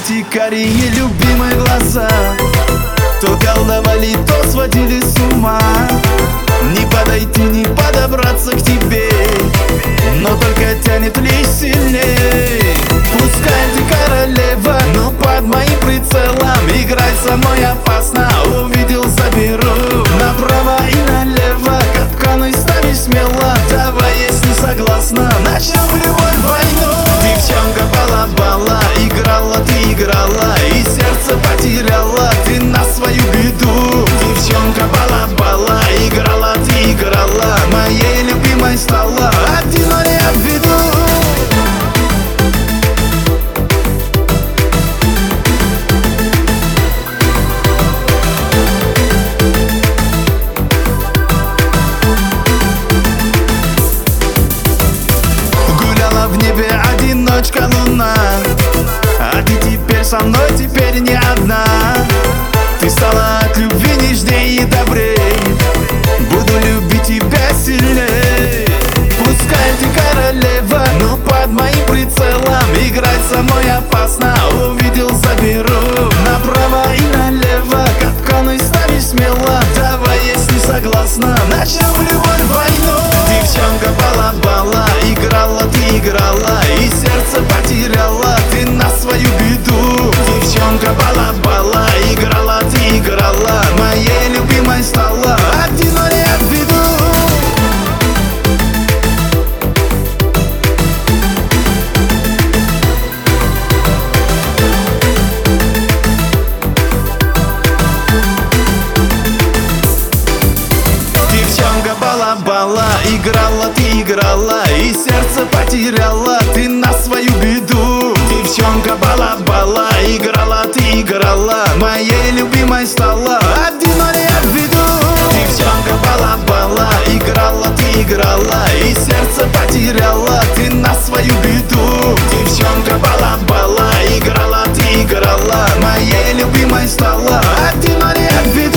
эти карие любимые глаза то колдовали, то сводили с ума. Не подойти, не подобраться к тебе, но только тянет лишь сильней. Пускай ты королева, но под моим прицелом играть со мной опасно. Увидел, заберу направо и налево. Капканы стави смело, давай, если согласна, начнем любовь войну. Девчонка балабала, играла, ты играла и сердце потеряла ты на свою беду. Девчонка балабала, играла, ты играла, моей любимой стала, один я в виду. В небе одиночка луна, а ты теперь со мной, теперь не одна. Ты стала от любви нежней и добрей, буду любить тебя сильней. Пускай ты королева, но под моим прицелом играть со мной опасно. Увидел, заберу направо и налево. Капканы стави смело, давай, если согласна, начнем любовь войну. Девчонка балабала, играла, ты играла и сердце потеряла ты на свою беду. Девчонка балабала, играла, ты играла, моей любимой стала, один я в виду. Балабала, играла, ты играла и сердце потеряла ты на свою беду. Девчонка балабала, играла, ты играла, моей любимой стала, один я в виду. Девчонка балабала, играла, ты играла и сердце потеряла ты на свою беду. Девчонка балабала, играла, ты играла, моей любимой стала, один я в виду.